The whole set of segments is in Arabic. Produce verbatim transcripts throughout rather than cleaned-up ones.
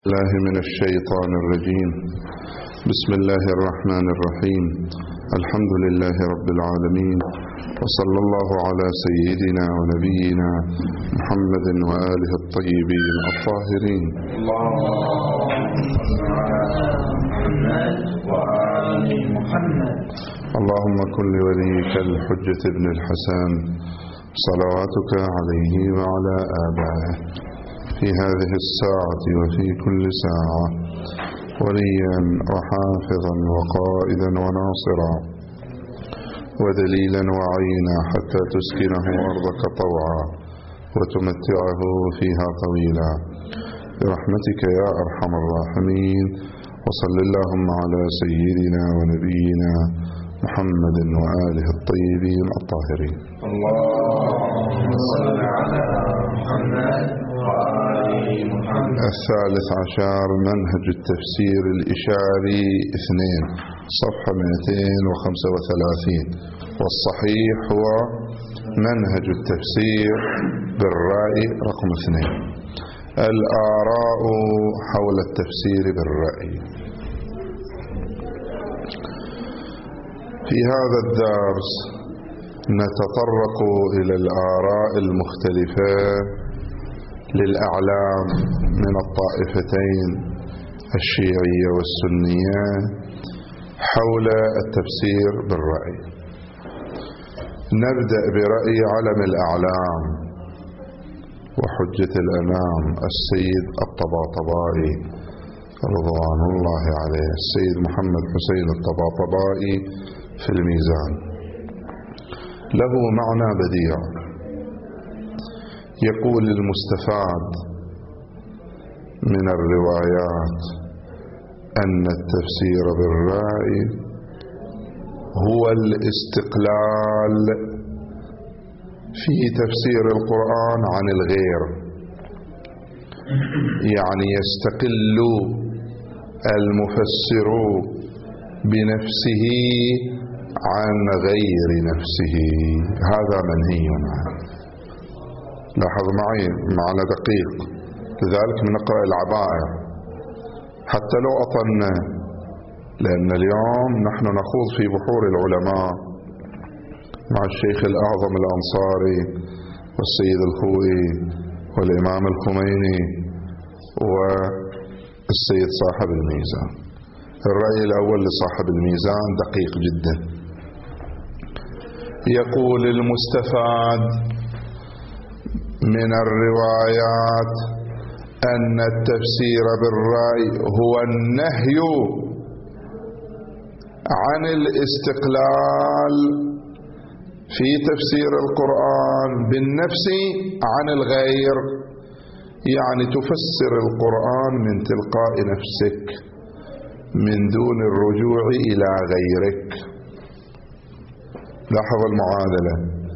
الله من الشيطان الرجيم. بسم الله الرحمن الرحيم. الحمد لله رب العالمين، وصلى الله على سيدنا ونبينا محمد وآله الطيبين الطاهرين. اللهم كن لوليك الحجة ابن الحسن صلواتك عليه وعلى آبائه في هذه الساعة وفي كل ساعة وليا وحافظا وقائدا وناصرا ودليلا وعينا حتى تسكنه أرضك طوعا وتمتعه فيها طويلا برحمتك يا أرحم الراحمين. وصل اللهم على سيدنا ونبينا محمد وآله الطيبين الطاهرين. اللهم صل على محمد وآل محمد. الثالث عشر منهج التفسير الإشاري اثنين صفحة مئتين وخمسة وثلاثين، والصحيح هو منهج التفسير بالرأي رقم اثنين. الآراء حول التفسير بالرأي. في هذا الدرس نتطرق إلى الآراء المختلفة للأعلام من الطائفتين الشيعية والسنية حول التفسير بالرأي. نبدأ برأي علم الأعلام وحجة الأنام السيد الطباطبائي رضوان الله عليه، السيد محمد حسين الطباطبائي في الميزان. له معنى بديع، يقول المستفاد من الروايات أن التفسير بالرأي هو الاستقلال في تفسير القرآن عن الغير، يعني يستقل المفسر بنفسه عن غير نفسه. هذا منهي عنه. لاحظ معي معنى دقيق، لذلك نقرأ العبائر حتى لو أطلنا، لأن اليوم نحن نخوض في بحور العلماء مع الشيخ الأعظم الأنصاري والسيد الخوئي والإمام الخميني والسيد صاحب الميزان. الرأي الأول لصاحب الميزان دقيق جدا. يقول المستفاد من الروايات أن التفسير بالرأي هو النهي عن الاستقلال في تفسير القرآن بالنفس عن الغير، يعني تفسر القرآن من تلقاء نفسك من دون الرجوع إلى غيرك. لاحظ المعادلة.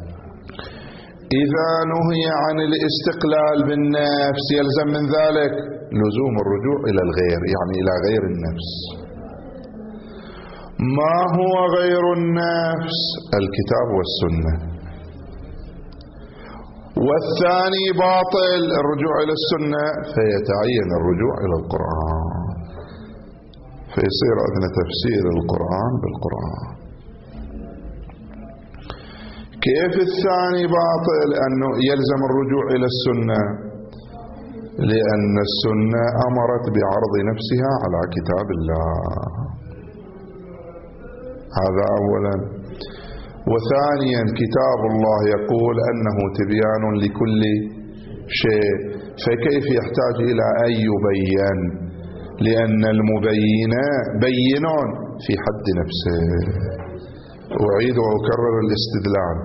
إذا نهي عن الاستقلال بالنفس يلزم من ذلك لزوم الرجوع إلى الغير، يعني إلى غير النفس. ما هو غير النفس؟ الكتاب والسنة. والثاني باطل الرجوع إلى السنة، فيتعين الرجوع إلى القرآن، فيصير عندنا تفسير القرآن بالقرآن. كيف الثاني باطل؟ أنه يلزم الرجوع إلى السنة، لأن السنة أمرت بعرض نفسها على كتاب الله. هذا أولا. وثانيا كتاب الله يقول أنه تبيان لكل شيء، فكيف يحتاج إلى أن يبين؟ لأن المبين بين في حد نفسه. أعيد وأكرر الاستدلال.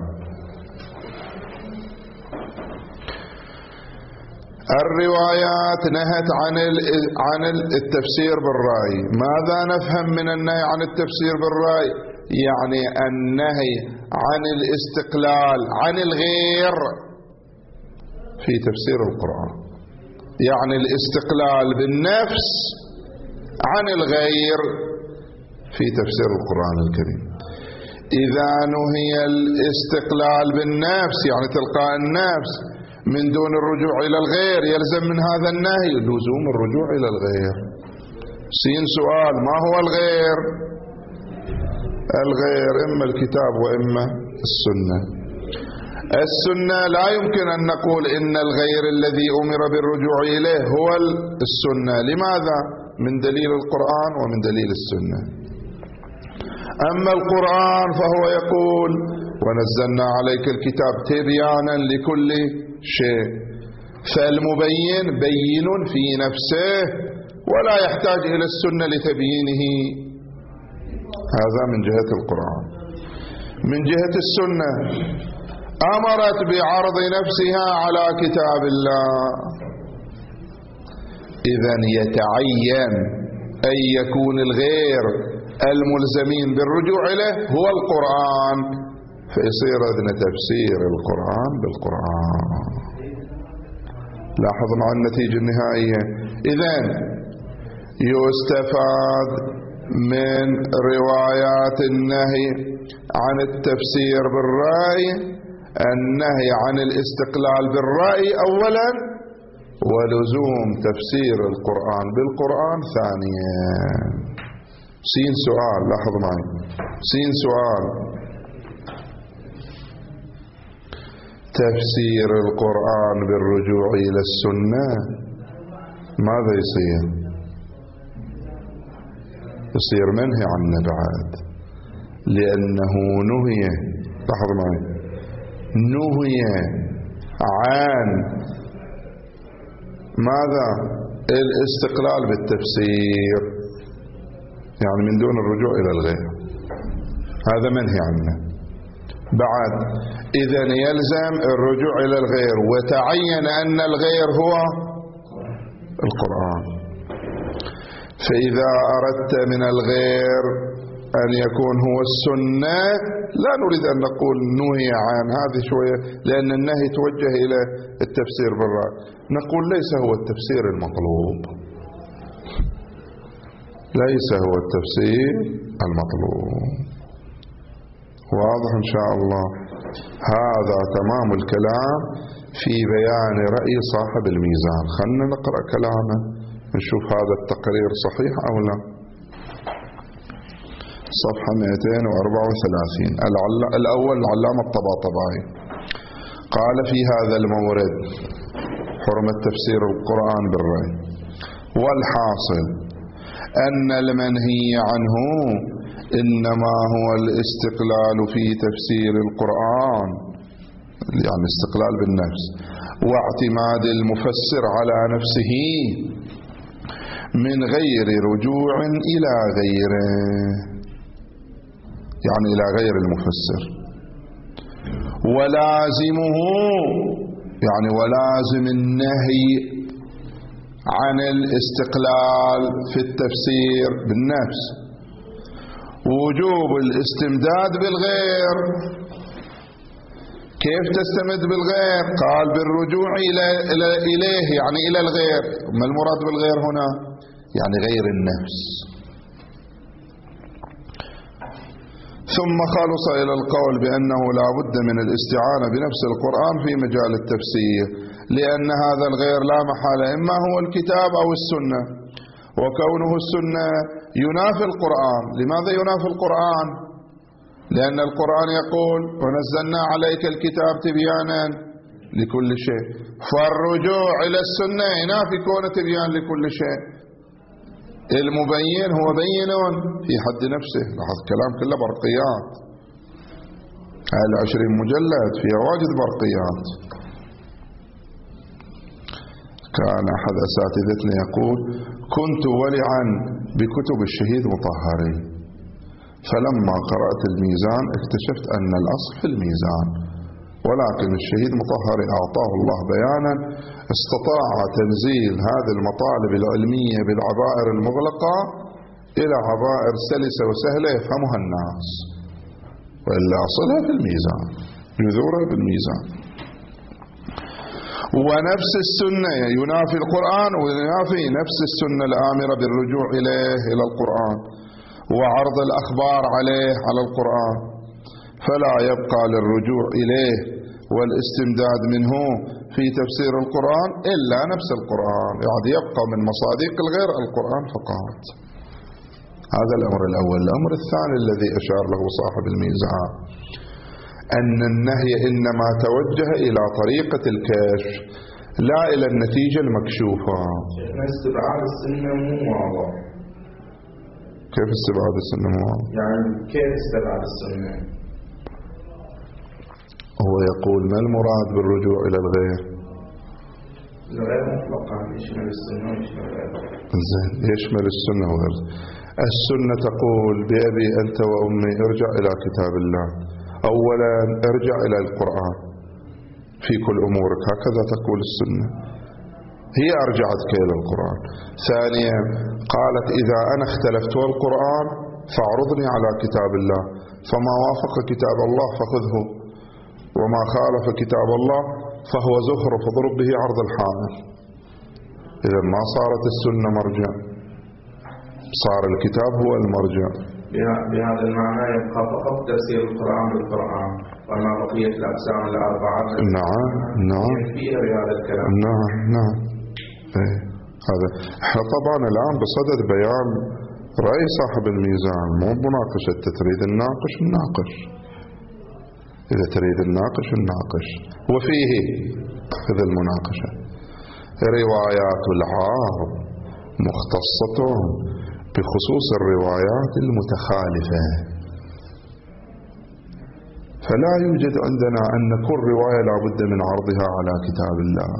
الروايات نهت عن عن التفسير بالرأي. ماذا نفهم من النهي عن التفسير بالرأي؟ يعني النهي عن الاستقلال عن الغير في تفسير القرآن، يعني الاستقلال بالنفس عن الغير في تفسير القرآن الكريم. إذا نهي الاستقلال بالنفس يعني تلقاء النفس من دون الرجوع إلى الغير يلزم من هذا النهي لزوم الرجوع إلى الغير. سين سؤال: ما هو الغير؟ الغير إما الكتاب وإما السنة. السنة لا يمكن أن نقول إن الغير الذي أمر بالرجوع إليه هو السنة. لماذا؟ من دليل القرآن ومن دليل السنة. أما القرآن فهو يقول: ونزلنا عليك الكتاب تبيانا لكل شيء، فالمبين بين في نفسه ولا يحتاج إلى السنة لتبيينه. هذا من جهة القرآن. من جهة السنة أمرت بعرض نفسها على كتاب الله، إذن يتعين أن يكون الغير الملزمين بالرجوع إليه هو القرآن، فيصير إذن تفسير القرآن بالقرآن. لاحظ مع النتيجة النهائية. إذن يستفاد من روايات النهي عن التفسير بالرأي النهي عن الاستقلال بالرأي أولا، ولزوم تفسير القرآن بالقرآن ثانيا. سين سؤال، لاحظ معي، سين سؤال: تفسير القرآن بالرجوع إلى السنة ماذا يصير؟ يصير منهي عنه بعد، لأنه نهي، لاحظ معي، نهي عن ماذا؟ الاستقلال بالتفسير، يعني من دون الرجوع إلى الغير، هذا منهي عنه. بعد إذن يلزم الرجوع إلى الغير، وتعين أن الغير هو القرآن. فإذا أردت من الغير أن يكون هو السنة لا نريد أن نقول نهي عن هذه شوية، لأن النهي توجه إلى التفسير بالرأي، نقول ليس هو التفسير المطلوب، ليس هو التفسير المطلوب. واضح إن شاء الله؟ هذا تمام الكلام في بيان رأي صاحب الميزان. خلنا نقرأ كلامه نشوف هذا التقرير صحيح أو لا. صفحة مئتين وأربعة وثلاثين. الأول العلامة الطباطبائي قال في هذا المورد حرمة تفسير القرآن بالرأي: والحاصل أن المنهي عنه إنما هو الاستقلال في تفسير القرآن، يعني استقلال بالنفس، واعتماد المفسر على نفسه من غير رجوع إلى غيره، يعني إلى غير المفسر. ولازمه يعني ولازم النهي عن الاستقلال في التفسير بالنفس وجوب الاستمداد بالغير. كيف تستمد بالغير؟ قال بالرجوع إلى إليه، يعني إلى الغير. ما المراد بالغير هنا؟ يعني غير النفس. ثم خلص إلى القول بأنه لا بد من الاستعانة بنفس القرآن في مجال التفسير، لأن هذا الغير لا محالة إما هو الكتاب أو السنة، وكونه السنة ينافي القرآن. لماذا ينافي القرآن؟ لأن القرآن يقول: ونزلنا عليك الكتاب تبيانا لكل شيء، فالرجوع إلى السنة ينافي كون تبيان لكل شيء. المبين هو بين في حد نفسه. لاحظ كلام كله برقيات، هاي العشرين مجلد فيها واجد برقيات. كان أحد أساتذتنا يقول: كنت ولعا بكتب الشهيد مطهري، فلما قرأت الميزان اكتشفت أن الأصل في الميزان، ولكن الشهيد مطهري أعطاه الله بيانا استطاع تنزيل هذه المطالب العلمية بالعبائر المغلقة إلى عبائر سلسة وسهلة يفهمها الناس، وإلا أصلها في الميزان، جذورها بالميزان. ونفس السنة ينافي القرآن وينافي نفس السنة الآمرة بالرجوع إليه إلى القرآن وعرض الأخبار عليه على القرآن، فلا يبقى للرجوع إليه والاستمداد منه في تفسير القرآن إلا نفس القرآن، يعني يبقى من مصادق الغير القرآن فقط. هذا الأمر الأول. الأمر الثاني الذي أشار له صاحب الميزان أن النهي إنما توجه إلى طريقة الكشف لا إلى النتيجة المكشوفة. استبعاد السنة مو واضح. كيف استبعاد السنة مو واضح؟ يعني كيف استبعاد السنة؟ هو يقول ما المراد بالرجوع إلى الغير؟ الغير مطلقا يشمل السنة ويشمل الغير. زين، يشمل السنة وغير. السنة تقول بأبي أنت وأمي ارجع إلى كتاب الله. أولا ارجع إلى القرآن في كل أمورك، هكذا تقول السنة، هي أرجعتك إلى القرآن. ثانيا قالت إذا أنا اختلفت والقرآن فاعرضني على كتاب الله، فما وافق كتاب الله فخذه، وما خالف كتاب الله فهو زخرف اضرب به عرض الحائط. إذا ما صارت السنة مرجع، صار الكتاب هو المرجع. بهذا المعنى يبقى فقط تفسير القرآن بالقرآن، وما بقية الأقسام الأربعة نعم نعم فيها بهذا الكلام. نعم نعم ايه هذا. احنا طبعا الآن بصدد بيان رأي صاحب الميزان، مو مناقشة. تريد الناقش الناقش، إذا تريد الناقش الناقش. وفيه هذا المناقشة روايات العارض مختصة بخصوص الروايات المتخالفة، فلا يوجد عندنا أن كل رواية لا بد من عرضها على كتاب الله.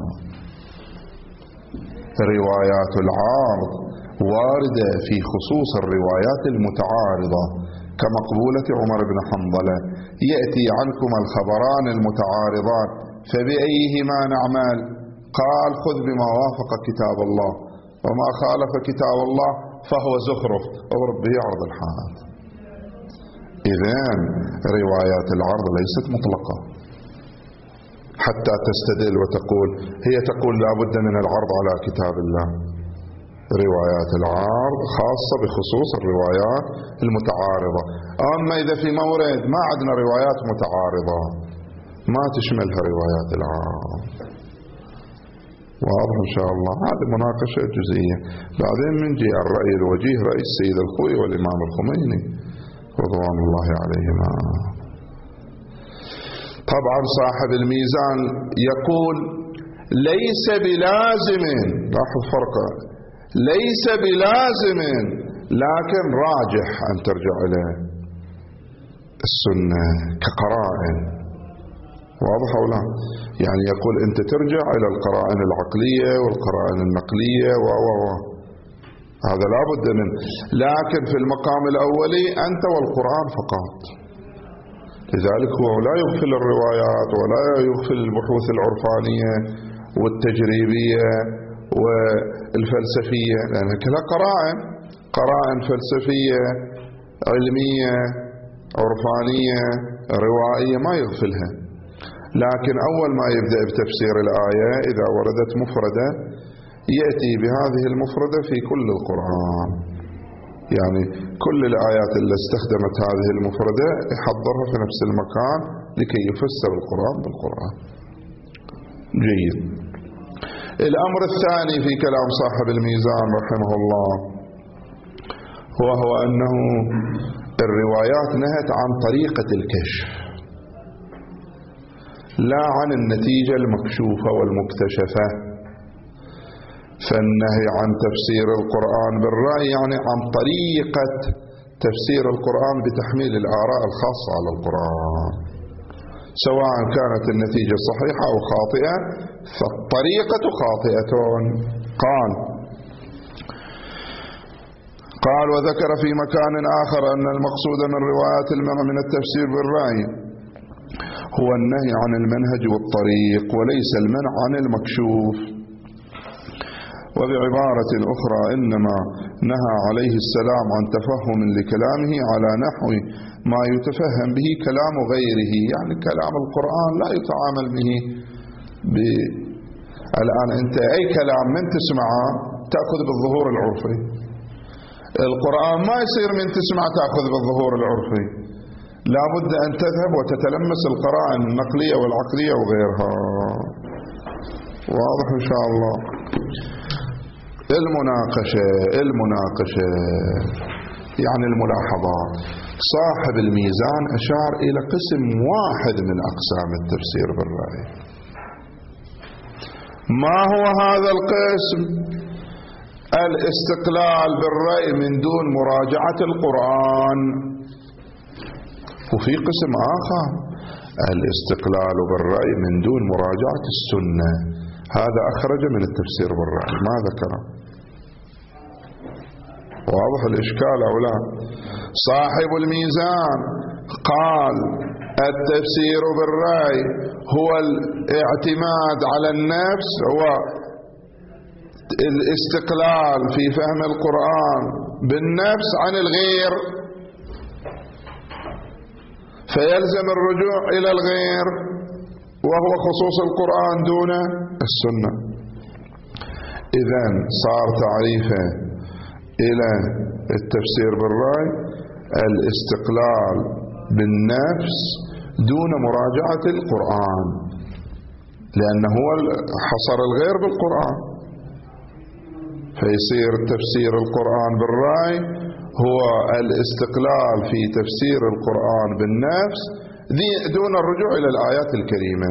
روايات العارض واردة في خصوص الروايات المتعارضة كمقبولة عمر بن حنظلة، يأتي عنكم الخبران المتعارضان فبأيهما نعمل؟ قال خذ بما وافق كتاب الله، وما خالف كتاب الله فهو زخرف اضرب به عرض الحائط. إذن روايات العرض ليست مطلقة حتى تستدل وتقول، هي تقول لا بد من العرض على كتاب الله. روايات العرض خاصة بخصوص الروايات المتعارضة. أما إذا في مورد ما عندنا روايات متعارضة ما تشملها روايات العرض. واضح إن شاء الله. هذه مناقشة جزئية. بعدين منجي الرأي الوجيه رأي السيد الخوي والإمام الخميني رضوان الله عليهما. طبعا صاحب الميزان يقول ليس بلازم، لاحظ فرقه، ليس بلازم لكن راجح أن ترجع إلى السنة كقرائن. واضح أو لا؟ يعني يقول أنت ترجع إلى القرائن العقلية والقرائن النقلية و و و هذا لا بد منه، لكن في المقام الأولي أنت والقرآن فقط. لذلك هو لا يغفل الروايات ولا يغفل البحوث العرفانية والتجريبية والفلسفية، لأنها كلها قرائن، قرائن فلسفية علمية عرفانية روائية ما يغفلها. لكن أول ما يبدأ بتفسير الآية إذا وردت مفردة يأتي بهذه المفردة في كل القرآن، يعني كل الآيات اللي استخدمت هذه المفردة يحضرها في نفس المكان لكي يفسر القرآن بالقرآن. جيد. الأمر الثاني في كلام صاحب الميزان رحمه الله وهو أنه الروايات نهت عن طريقة الكشف لا عن النتيجة المكشوفة والمكتشفة. فالنهي عن تفسير القرآن بالرأي يعني عن طريقة تفسير القرآن بتحميل الآراء الخاصة على القرآن، سواء كانت النتيجة صحيحة أو خاطئة فالطريقة خاطئة. قال قال وذكر في مكان آخر أن المقصود من روايات المنع من التفسير بالرأي هو النهي عن المنهج والطريق وليس المنع عن المكشوف. وبعبارة أخرى إنما نهى عليه السلام عن تفهم لكلامه على نحو ما يتفهم به كلام غيره، يعني كلام القرآن لا يتعامل به ب... الآن أنت أي كلام من تسمعه تأخذ بالظهور العرفي، القرآن ما يصير من تسمع تأخذ بالظهور العرفي، لا بد أن تذهب وتتلمس القرائن النقلية والعقلية وغيرها. واضح إن شاء الله. المناقشة المناقشة يعني الملاحظات. صاحب الميزان أشار إلى قسم واحد من أقسام التفسير بالرأي. ما هو هذا القسم؟ الاستقلال بالرأي من دون مراجعة القرآن. وفي قسم آخر الاستقلال بالرأي من دون مراجعة السنة، هذا أخرج من التفسير بالرأي، ما ذكره. واضح الإشكال أو لا؟ صاحب الميزان قال التفسير بالرأي هو الاعتماد على النفس، هو الاستقلال في فهم القرآن بالنفس عن الغير، فيلزم الرجوع إلى الغير وهو خصوص القرآن دون السنة. إذن صار تعريفه إلى التفسير بالرأي الاستقلال بالنفس دون مراجعة القرآن، لأنه هو حصر الغير بالقرآن، فيصير تفسير القرآن بالرأي هو الاستقلال في تفسير القرآن بالنفس دون الرجوع إلى الآيات الكريمة.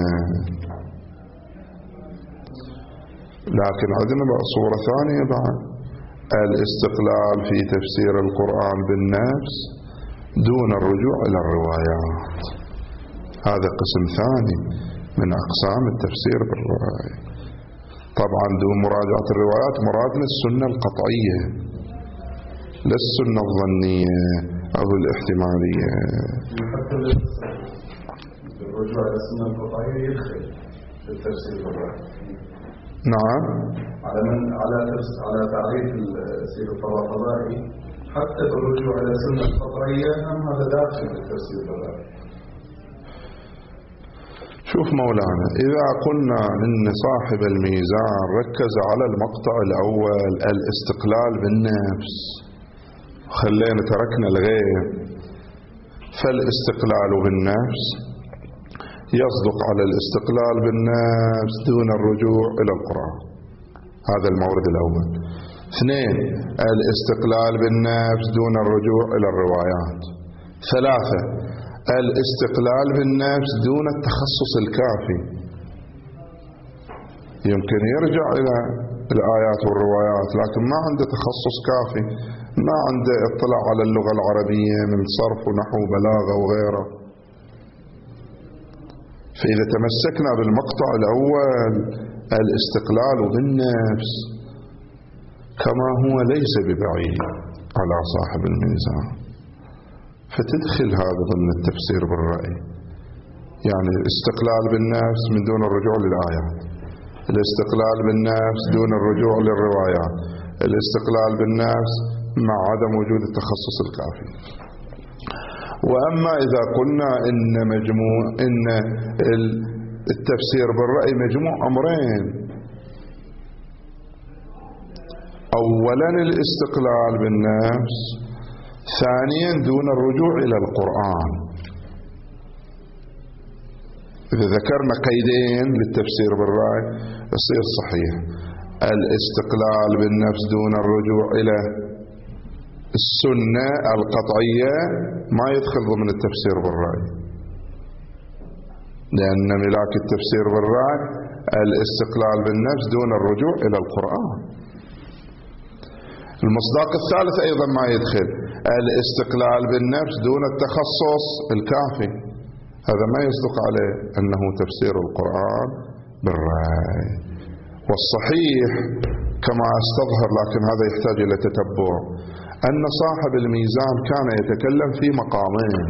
لكن عندنا بقى صورة ثانية بعد، الاستقلال في تفسير القرآن بالنفس دون الرجوع إلى الروايات، هذا قسم ثاني من أقسام التفسير بالرأي. طبعا دون مراجعة الروايات مرادنا السنة القطعية لا السنة الظنية أو الاحتمالية. حتى الرجوع إلى السنة القطعية يدخل في التفسير بالرأي. نعم، على من على على تعريف السير الطبراني حتى الرجوع إلى السنة القطعية هم هذا داخل في التفسير بالرأي. شوف مولانا، إذا قلنا إن صاحب الميزان ركز على المقطع الأول الاستقلال بالنفس، خلينا تركنا الغير، فالاستقلال بالنفس يصدق على الاستقلال بالنفس دون الرجوع إلى القرآن، هذا المورد الأول. اثنين، الاستقلال بالنفس دون الرجوع إلى الروايات. ثلاثة، الاستقلال بالنفس دون التخصص الكافي، يمكن يرجع إلى الآيات والروايات لكن ما عنده تخصص كافي، ما عنده اطلاع على اللغة العربية من صرف ونحو وبلاغة وغيره. فإذا تمسكنا بالمقطع الأول الاستقلال بالنفس كما هو ليس ببعيد على صاحب الميزان، فتدخل هذا ضمن التفسير بالرأي. يعني الاستقلال بالنفس من دون الرجوع للآيات، الاستقلال بالنفس دون الرجوع للروايات، الاستقلال بالنفس مع عدم وجود التخصص الكافي. وأما إذا قلنا إن مجموع إن التفسير بالرأي مجموع أمرين، أولا الاستقلال بالنفس، ثانيا دون الرجوع إلى القرآن. إذا ذكرنا قيدين للتفسير بالرأي يصير صحيح، الاستقلال بالنفس دون الرجوع إلى السنة القطعية ما يدخل ضمن التفسير بالرأي، لأن ملاك التفسير بالرأي الاستقلال بالنفس دون الرجوع إلى القرآن. المصداق الثالث أيضا ما يدخل، الاستقلال بالنفس دون التخصص الكافي، هذا ما يصدق عليه أنه تفسير القرآن بالرأي. والصحيح كما استظهر، لكن هذا يحتاج إلى تتبع، أن صاحب الميزان كان يتكلم في مقامين.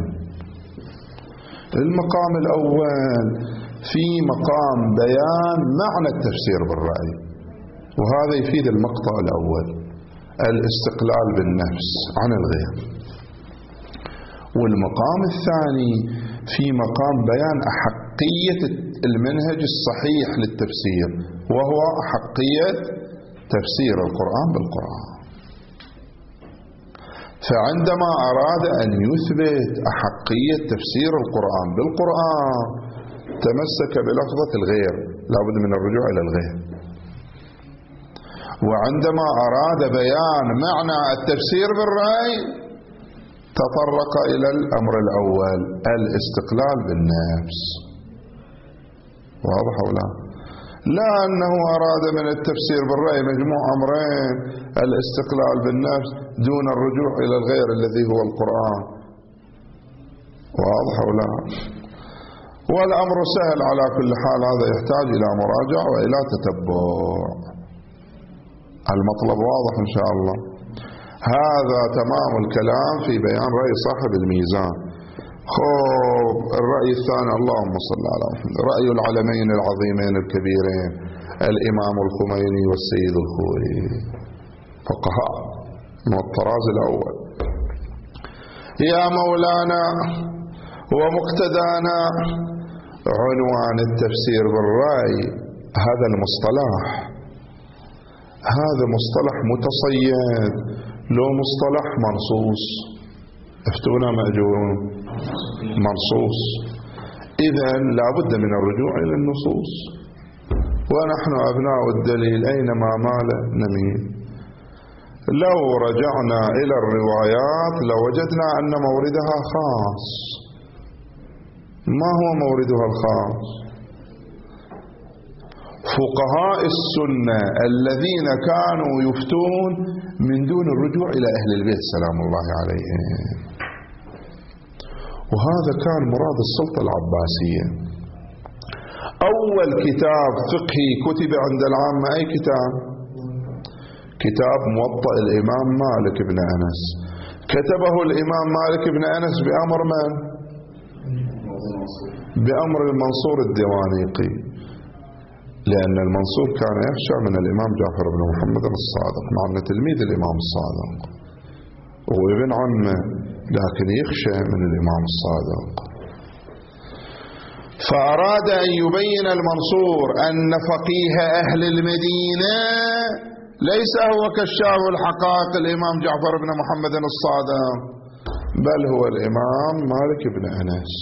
المقام الأول في مقام بيان معنى التفسير بالرأي، وهذا يفيد المقطع الأول الاستقلال بالنفس عن الغير. والمقام الثاني في مقام بيان أحقية المنهج الصحيح للتفسير، وهو أحقية تفسير القرآن بالقرآن. فعندما أراد أن يثبت أحقية تفسير القرآن بالقرآن تمسك بلفظة الغير، لا بد من الرجوع إلى الغير. وعندما أراد بيان معنى التفسير بالرأي تطرق إلى الأمر الأول الاستقلال بالنفس. واضح ولا؟ لا أنه أراد من التفسير بالرأي مجموع أمرين، الاستقلال بالنفس دون الرجوع إلى الغير الذي هو القرآن. واضح ولا؟ والأمر سهل على كل حال، هذا يحتاج إلى مراجعة وإلى تتبع. المطلب واضح إن شاء الله. هذا تمام الكلام في بيان رأي صاحب الميزان. خوب الرأي الثاني، اللهم صل على محمد، رأي العلمين العظيمين الكبيرين الإمام الخميني والسيد الخوئي، فقهاء من الطراز الأول. يا مولانا ومقتدانا، عنوان التفسير بالرأي هذا المصطلح، هذا مصطلح متصيد لو مصطلح منصوص؟ افتونا مأجورون. منصوص، إذن لا بد من الرجوع إلى النصوص، ونحن أبناء الدليل أينما مال نميل. لو رجعنا إلى الروايات لوجدنا أن موردها خاص. ما هو موردها الخاص؟ فقهاء السنة الذين كانوا يفتون من دون الرجوع إلى أهل البيت سلام الله عليهم، وهذا كان مراد السلطة العباسية. أول كتاب فقهي كتب عند العامة أي كتاب؟ كتاب موطأ الإمام مالك بن أنس، كتبه الإمام مالك بن أنس بأمر من؟ بأمر المنصور الديوانيقي، لأن المنصور كان يخشى من الإمام جعفر بن محمد الصادق، مع أنه تلميذ الإمام الصادق وابن عمه، لكن يخشى من الإمام الصادق. فأراد أن يبين المنصور أن فقيه أهل المدينة ليس هو كشاف الحقائق الإمام جعفر بن محمد الصادق، بل هو الإمام مالك بن أنس.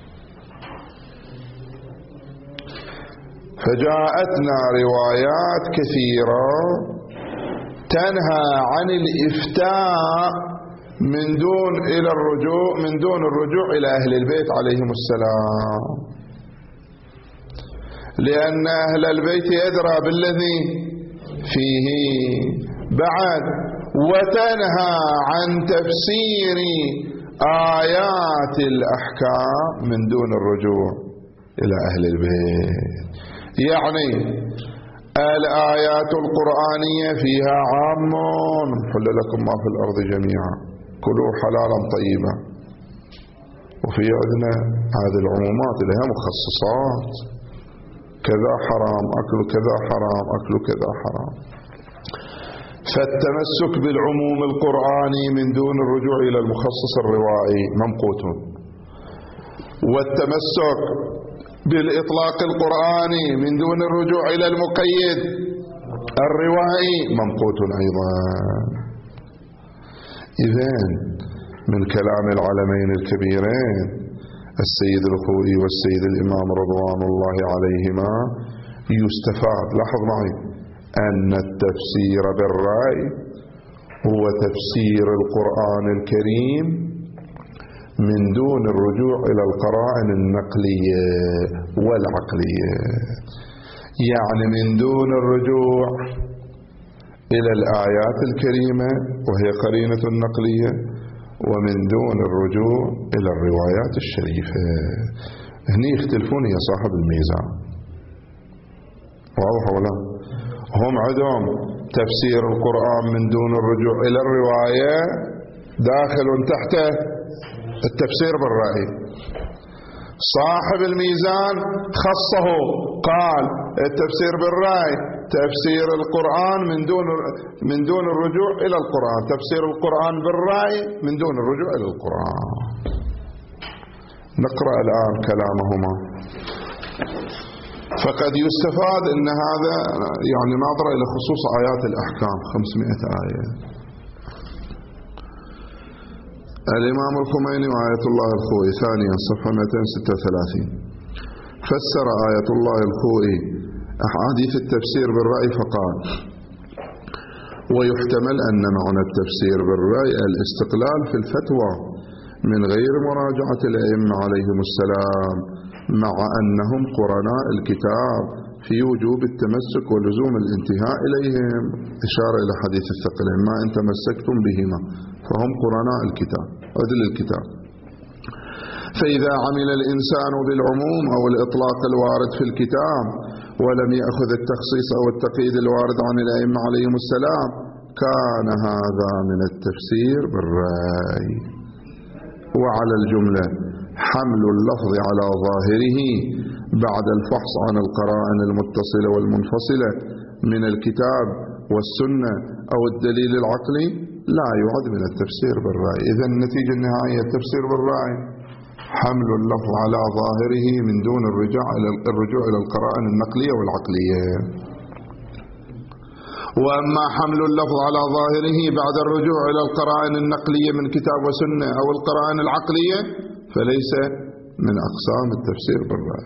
فجاءتنا روايات كثيرة تنهى عن الإفتاء من دون إلى الرجوع من دون الرجوع إلى أهل البيت عليهم السلام، لأن أهل البيت يدرى بالذي فيه. بعد وتنهى عن تفسير آيات الأحكام من دون الرجوع إلى أهل البيت، يعني الآيات القرآنية فيها عام حل لكم ما في الأرض جميعا كلوا حلالا طيبا، وفي عندنا هذه العمومات لها مخصصات، كذا حرام أكل كذا حرام أكل كذا حرام. فالتمسك بالعموم القرآني من دون الرجوع إلى المخصص الروائي ممقوت، والتمسك بالإطلاق القرآني من دون الرجوع إلى المقيد الروائي ممقوت أيضا. إذن من كلام العلمين الكبيرين السيد الخوئي والسيد الإمام رضوان الله عليهما يستفاد، لاحظ معي، أن التفسير بالرأي هو تفسير القرآن الكريم من دون الرجوع إلى القرائن النقلية والعقلية، يعني من دون الرجوع إلى الآيات الكريمة وهي قرينة نقلية، ومن دون الرجوع إلى الروايات الشريفة. هني يختلفون يا صاحب الميزان، واضح ولا؟ هم عندهم تفسير القرآن من دون الرجوع إلى الرواية داخل تحت التفسير بالرأي. صاحب الميزان خصه، قال التفسير بالرأي تفسير القرآن من دون من دون الرجوع إلى القرآن، تفسير القرآن بالرأي من دون الرجوع إلى القرآن. نقرأ الآن كلامهما. فقد يستفاد أن هذا يعني ناظر إلى خصوص آيات الأحكام خمسمائة آية. الإمام الخميني وآية الله الخوئي ثانيا صفحة مئتين وستة وثلاثين فسر آية الله الخوئي أحاديث التفسير بالرأي فقال: ويحتمل أن معنى التفسير بالرأي الاستقلال في الفتوى من غير مراجعة الأئمة عليهم السلام، مع أنهم قرناء الكتاب في وجوب التمسك ولزوم الانتهاء إليهم، إشارة إلى حديث الثقلين: ما إن تمسكتم بهما فهم قرناء الكتاب، عدل الكتاب. فإذا عمل الإنسان بالعموم أو الإطلاق الوارد في الكتاب ولم يأخذ التخصيص أو التقييد الوارد عن الأئمة عليهم السلام، كان هذا من التفسير بالرأي. وعلى الجملة حمل اللفظ على ظاهره بعد الفحص عن القرائن المتصلة والمنفصلة من الكتاب والسنة أو الدليل العقلي لا يعد من التفسير بالرأي. إذن النتيجة النهائية التفسير بالرأي حمل اللفظ على ظاهره من دون الرجوع إلى الرجوع إلى القرائن النقلية والعقلية. وأما حمل اللفظ على ظاهره بعد الرجوع إلى القرائن النقلية من كتاب وسنة أو القرائن العقلية فليس من أقسام التفسير بالرأي.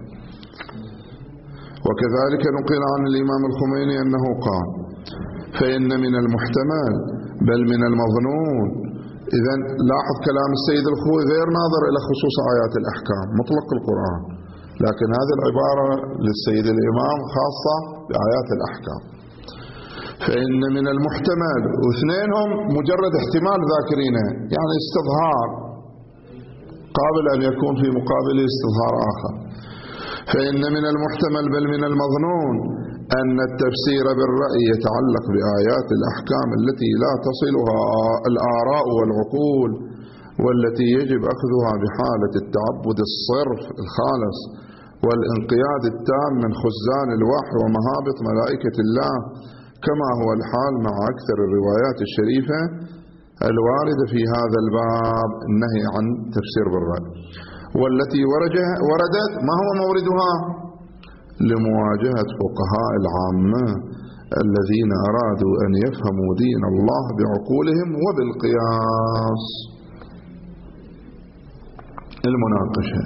وكذلك نقل عن الإمام الخميني أنه قال: فإن من المحتمل بل من المظنون. إذن لاحظ كلام السيد الخوئي غير ناظر إلى خصوص آيات الأحكام، مطلق القرآن، لكن هذه العبارة للسيد الإمام خاصة بآيات الأحكام. فإن من المحتمل، واثنينهم مجرد احتمال ذاكرينه، يعني استظهار قابل أن يكون في مقابله استظهار آخر. فإن من المحتمل بل من المظنون أن التفسير بالرأي يتعلق بآيات الأحكام التي لا تصلها الآراء والعقول، والتي يجب أخذها بحالة التعبد الصرف الخالص والانقياد التام من خزان الوحي ومهابط ملائكة الله، كما هو الحال مع أكثر الروايات الشريفة الواردة في هذا الباب النهي عن تفسير بالرأي، والتي وردت ما هو موردها؟ لمواجهة فقهاء العامة الذين أرادوا أن يفهموا دين الله بعقولهم وبالقياس. المناقشة: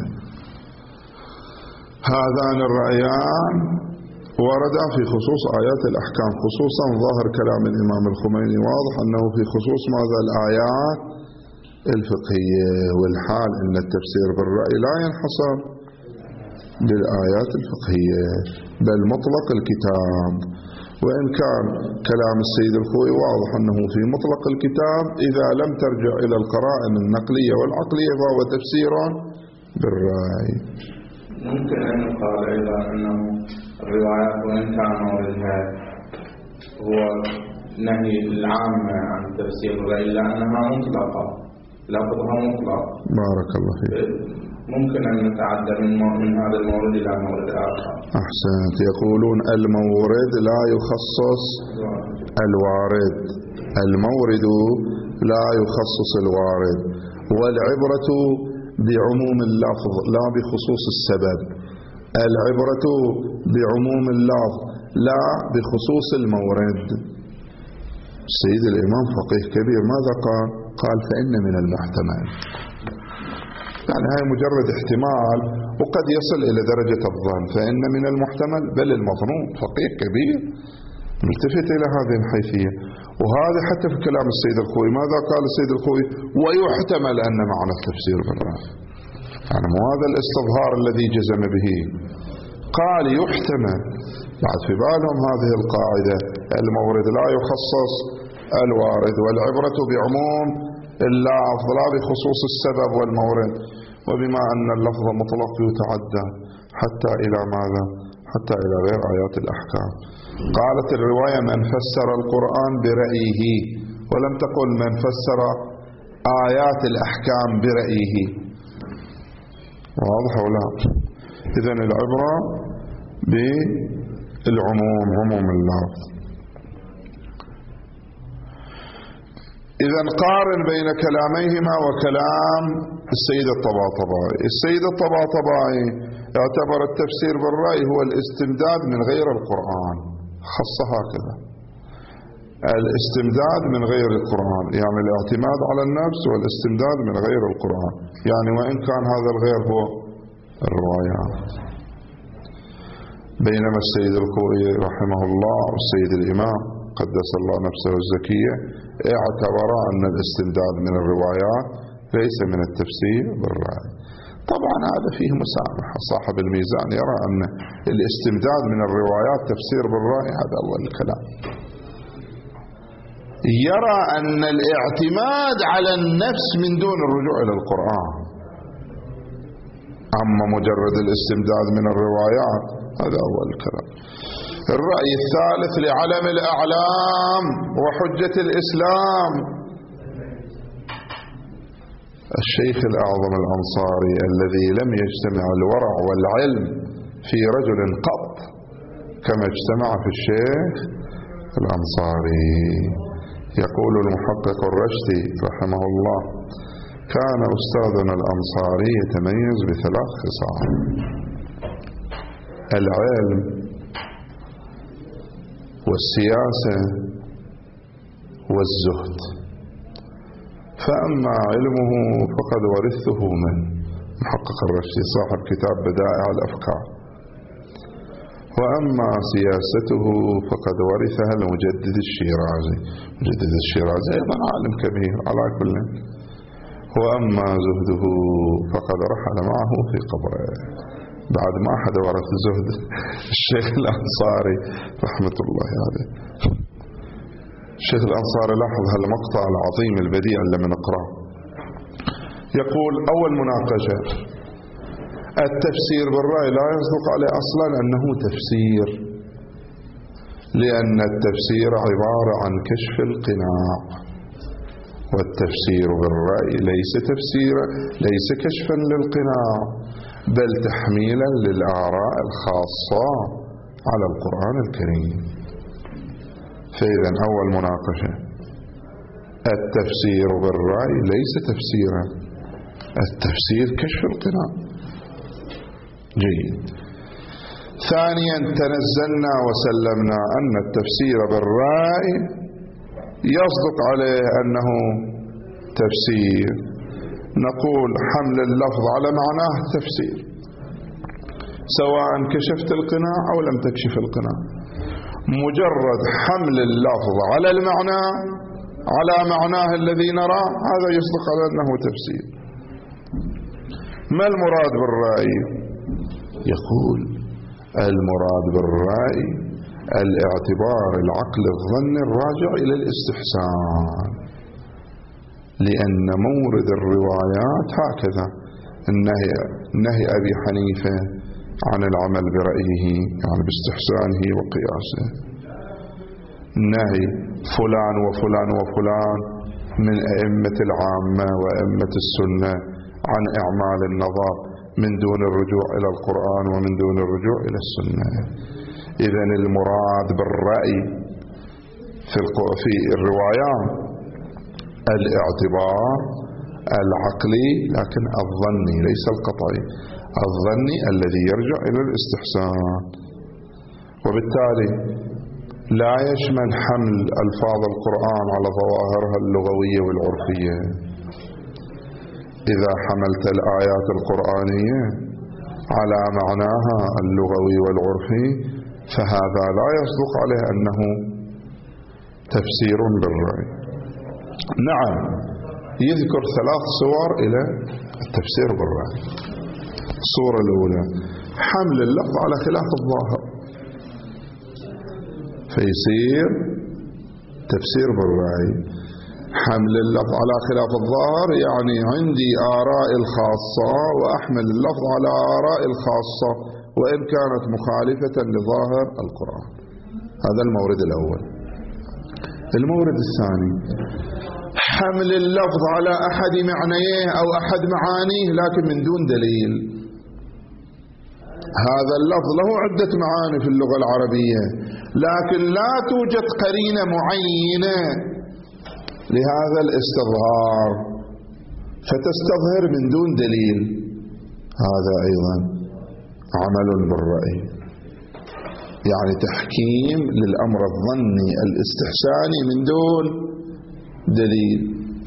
هذان الرأيان وردا في خصوص آيات الأحكام، خصوصا ظاهر كلام الإمام الخميني واضح أنه في خصوص ماذا؟ الآيات الفقهية. والحال أن التفسير بالرأي لا ينحصر بالآيات الفقهية بل مطلق الكتاب. وإن كان كلام السيد الخوئي واضح أنه في مطلق الكتاب إذا لم ترجع إلى القرائن النقلية والعقلية فهو تفسير بالرأي. ممكن أن يقال أيضا أنه الروايات وإن كان موردها هو نهي العامة عن تفسير الرأي لأنها مطلقة، لفظها مطلق. بارك الله فيك. ممكن أن نتعدى من هذا المورد إلى مورد آخر. أحسنت. يقولون المورد لا يخصص الوارد، المورد لا يخصص الوارد، والعبرة بعموم اللفظ لا بخصوص السبب. العبرة بعموم اللفظ لا بخصوص المورد. السيد الإمام فقيه كبير ماذا قال؟ قال: فإن من المحتمل، يعني هاي مجرد احتمال وقد يصل إلى درجة الظن. فإن من المحتمل بل المظنون. فقيه كبير ملتفت إلى هذه الحيثية. وهذا حتى في كلام السيد الخوئي ماذا قال السيد الخوئي؟ ويحتمل أن معنى التفسير بالرأي، يعني مو هذا الاستظهار الذي جزم به، قال يحتمل. بعد في بالهم هذه القاعدة: المورد لا يخصص الوارد، والعبرة بعموم اللفظ لا بخصوص السبب والمورد. وبما أن اللفظ مطلق يتعدى حتى إلى ماذا؟ حتى إلى غير آيات الأحكام. قالت الرواية: من فسر القرآن برأيه، ولم تقل من فسر آيات الأحكام برأيه. واضح ولا؟ إذن العبرة بالعموم، عموم اللفظ. إذن قارن بين كلاميهما وكلام السيد الطباطبائي. السيد الطباطبائي اعتبر التفسير بالرأي هو الاستمداد من غير القرآن، خص هكذا الاستمداد من غير القرآن، يعني الاعتماد على النفس والاستمداد من غير القرآن، يعني وإن كان هذا الغير هو الروايات. بينما السيد الخوئي رحمه الله والسيد الإمام قدس الله نفسه الزكية اعتبر أن الاستمداد من الروايات ليس من التفسير بالرأي. طبعا هذا فيه مسامحة، صاحب الميزان يرى أن الاستمداد من الروايات تفسير بالرأي، هذا أول الكلام. يرى أن الاعتماد على النفس من دون الرجوع إلى القرآن، أما مجرد الاستمداد من الروايات هذا أول الكلام. الرأي الثالث لعلم الأعلام وحجة الإسلام الشيخ الأعظم الأنصاري الذي لم يجتمع الورع والعلم في رجل قط كما اجتمع في الشيخ الأنصاري. يقول المحقق الرشدي رحمه الله: كان أستاذنا الأنصاري يتميز بثلاث خصال: العلم والسياسة والزهد. فأما علمه فقد ورثه من محقق الرشدي صاحب كتاب بدائع الأفكار، وأما سياسته فقد ورثها المجدد الشيرازي. مجدد الشيرازي أيضا عالم كبير على كل. وأما زهده فقد رحل معه في قبره. بعد ما أحد ورث زهد الشيخ الأنصاري رحمة الله عليه. الشيخ الأنصاري لاحظ هالمقطع العظيم البديع اللي من نقرأه. يقول: أول مناقشة: التفسير بالرأي لا يصدق عليه أصلا أنه تفسير، لأن التفسير عبارة عن كشف القناع، والتفسير بالرأي ليس تفسيرا، ليس كشفا للقناع، بل تحميلا للآراء الخاصة على القرآن الكريم. فإذا أول مناقشة: التفسير بالرأي ليس تفسيرا، التفسير كشف القناع. جيد. ثانيا: تنزلنا وسلمنا أن التفسير بالرأي يصدق عليه أنه تفسير. نقول: حمل اللفظ على معناه تفسير، سواء كشفت القناع أو لم تكشف القناع. مجرد حمل اللفظ على المعنى على معناه الذي نراه هذا يصدق على أنه تفسير. ما المراد بالرأي؟ يقول: المراد بالرأي الاعتبار العقل الظني الراجع إلى الاستحسان، لأن مورد الروايات هكذا: النهي نهي أبي حنيفة عن العمل برأيه يعني باستحسانه وقياسه، نهي فلان وفلان وفلان من أئمة العامة وأئمة السنة عن إعمال النظر من دون الرجوع إلى القرآن ومن دون الرجوع إلى السنة. إذن المراد بالرأي في الروايات الاعتبار العقلي، لكن الظني ليس القطعي، الظني الذي يرجع إلى الاستحسان. وبالتالي لا يشمل حمل ألفاظ القرآن على ظواهرها اللغوية والعرفية. إذا حملت الآيات القرآنية على معناها اللغوي والعرفي فهذا لا يصدق عليه أنه تفسير بالرأي. نعم، يذكر ثلاث صور إلى التفسير بالرأي. الصورة الأولى: حمل اللفظ على خلاف الظاهر، فيصير تفسير بالرأي. حمل اللفظ على خلاف الظاهر يعني عندي آراء الخاصة وأحمل اللفظ على آراء الخاصة وإن كانت مخالفة لظاهر القرآن. هذا المورد الأول. المورد الثاني: حمل اللفظ على أحد معنيه أو أحد معانيه لكن من دون دليل. هذا اللفظ له عدة معاني في اللغة العربية، لكن لا توجد قرينة معينة لهذا الاستظهار فتستظهر من دون دليل. هذا أيضا عمل بالرأي، يعني تحكيم للأمر الظني الاستحساني من دون دليل.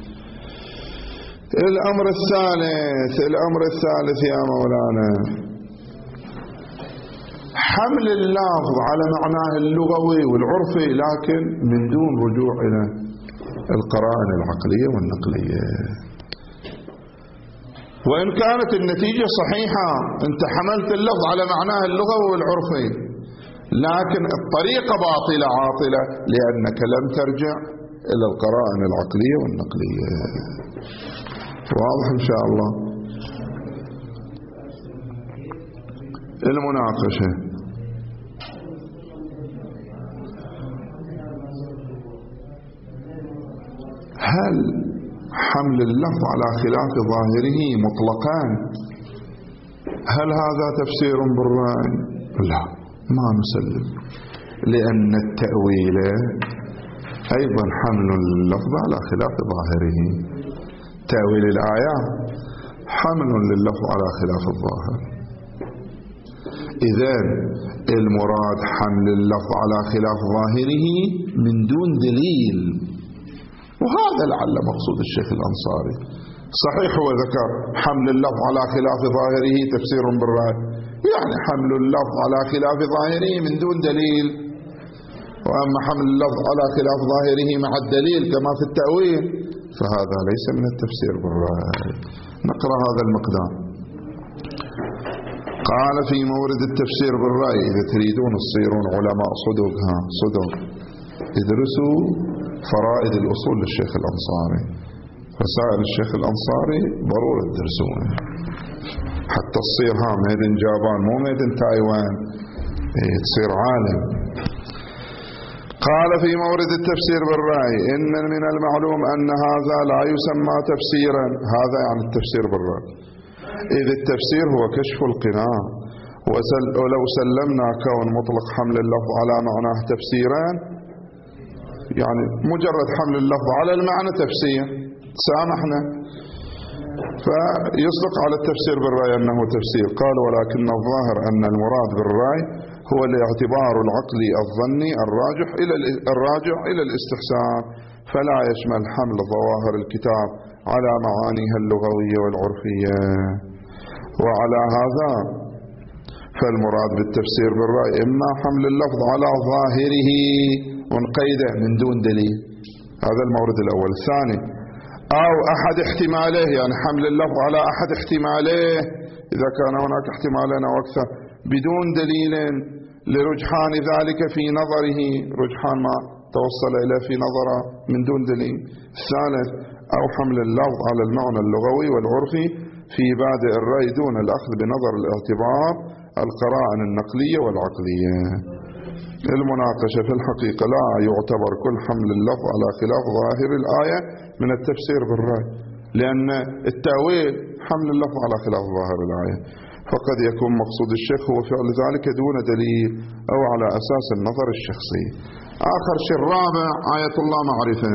الأمر الثالث الأمر الثالث يا مولانا: حمل اللفظ على معناه اللغوي والعرفي لكن من دون رجوع إلى القرائن العقلية والنقلية. وإن كانت النتيجة صحيحة، أنت حملت اللفظ على معناه اللغوي والعرفي، لكن الطريقة باطلة عاطلة لأنك لم ترجع إلى القرائن العقلية والنقلية. واضح إن شاء الله. المناقشة: هل حمل اللفظ على خلاف ظاهره مطلقا هل هذا تفسير بالرأي؟ لا، ما نسلم، لأن التأويل أيضا حمل اللفظ على خلاف ظاهره. تأويل الآية حمل لللفظ على خلاف الظاهر. إذن المراد حمل اللفظ على خلاف ظاهره من دون دليل، وهذا لعل مقصود الشيخ الأنصاري. صحيح هو ذكر حمل اللفظ على خلاف ظاهره تفسير بالرأي، يعني حمل اللفظ على خلاف ظاهره من دون دليل، وأما حمل اللفظ على خلاف ظاهره مع الدليل كما في التأويل فهذا ليس من التفسير بالرأي. نقرأ هذا المقدار. قال: في مورد التفسير بالرأي، إذا تريدون تصيرون علماء صدق، ها صدق، ادرسوا فرائد الأصول للشيخ الأنصاري، رسائل الشيخ الأنصاري ضروري تدرسونه حتى تصير ها ميدن جابان مو ميدن تايوان، ايه تصير عالم. قال: في مورد التفسير بالرأي: إن من المعلوم أن هذا لا يسمى تفسيرا، هذا يعني التفسير بالرأي، إذ التفسير هو كشف القناع، ولو سلمنا كون مطلق حمل اللفظ على معناه تفسيرا، يعني مجرد حمل اللفظ على المعنى تفسير، سامحنا، فيصدق على التفسير بالرأي أنه تفسير. قال: ولكن الظاهر أن المراد بالرأي هو الاعتبار العقلي الظني الراجح إلى الراجع إلى الاستحسان، فلا يشمل حمل ظواهر الكتاب على معانيها اللغوية والعرفية. وعلى هذا فالمراد بالتفسير بالرأي إما حمل اللفظ على ظاهره ونقيده من دون دليل، هذا المورد الأول. الثاني: أو أحد احتماليه، يعني حمل اللفظ على أحد احتماليه إذا كان هناك احتمالين أو أكثر بدون دليل لرجحان ذلك في نظره، رجحان ما توصل إليه في نظره من دون دليل. الثالث: أو حمل اللفظ على المعنى اللغوي والعرفي في بادئ الرأي دون الأخذ بنظر الاعتبار القرائن النقلية والعقلية. المناقشة: في الحقيقة لا يعتبر كل حمل اللفظ على خلاف ظاهر الآية من التفسير بالرأي، لأن التأويل حمل اللفظ على خلاف ظاهر الآية، فقد يكون مقصود الشيخ هو فعل ذلك دون دليل أو على أساس النظر الشخصي. آخر شيء الرابع: آية الله معرفة.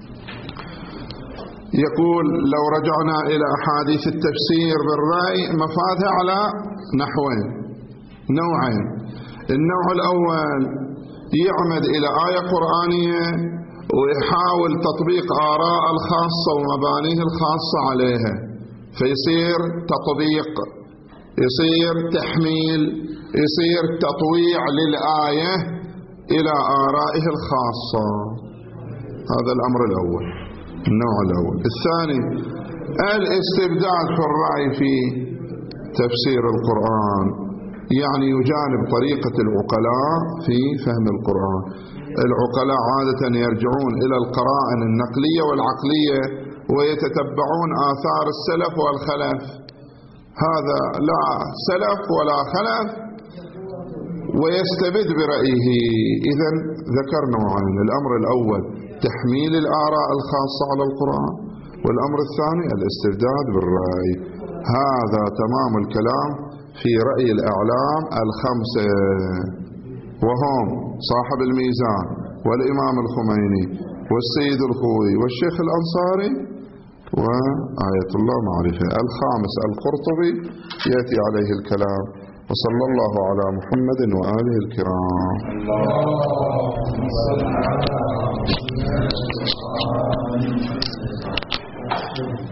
يقول: لو رجعنا إلى أحاديث التفسير بالرأي مفادها على نحوين، نوعين. النوع الأول يعمد إلى آية قرآنية ويحاول تطبيق آراء الخاصة ومبانيه الخاصة عليها، فيصير تطبيق، يصير تحميل، يصير تطويع للآية إلى آرائه الخاصة. هذا الأمر الأول، النوع الأول. الثاني: الاستبداد في الرأي في تفسير القرآن، يعني يجانب طريقة العقلاء في فهم القرآن. العقلاء عادة يرجعون إلى القرائن النقلية والعقلية ويتتبعون آثار السلف والخلف، هذا لا سلف ولا خلف ويستبد برأيه. إذن ذكر نوعين: الأمر الأول تحميل الآراء الخاصة على القرآن، والأمر الثاني الاستبداد بالرأي. هذا تمام الكلام في رأي الأعلام الخمسة، وهم صاحب الميزان والإمام الخميني والسيد الخوي والشيخ الأنصاري وآية الله معرفة. الخامس القرطبي يأتي عليه الكلام. وصلى الله على محمد وآله الكرام. اللهم صل على محمد.